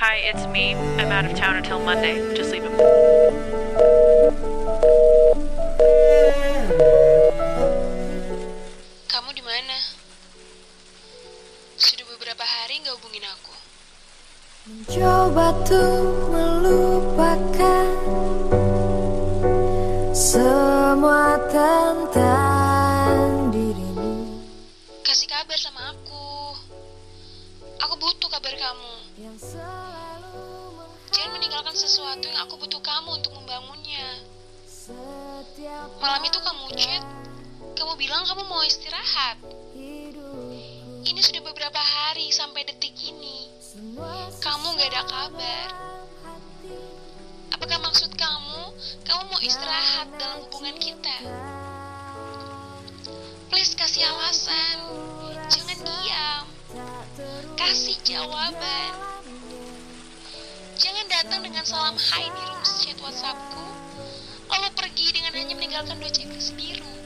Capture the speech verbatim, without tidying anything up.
Hi, it's me. I'm out of town until Monday. Just leave a... Kamu di mana? Sudah beberapa hari nggak hubungin aku. Mencoba tuh melupakan semua tentang dirimu. Kasih kabar sama aku. Aku butuh kabar kamu. Yang selalu Jangan meninggalkan sesuatu yang aku butuh kamu untuk membangunnya. setiap Malam itu kamu chat, kamu bilang kamu mau istirahat. hidupku. Ini sudah beberapa hari sampai detik ini. Semua Kamu gak ada kabar. hati Apakah maksud kamu, kamu mau istirahat dalam hubungan kita? Please kasih alasan. Jangan diam. Kasih jawaban. Jangan datang dengan salam hai di room chat WhatsAppku, lalu pergi dengan hanya meninggalkan dua checklist biru.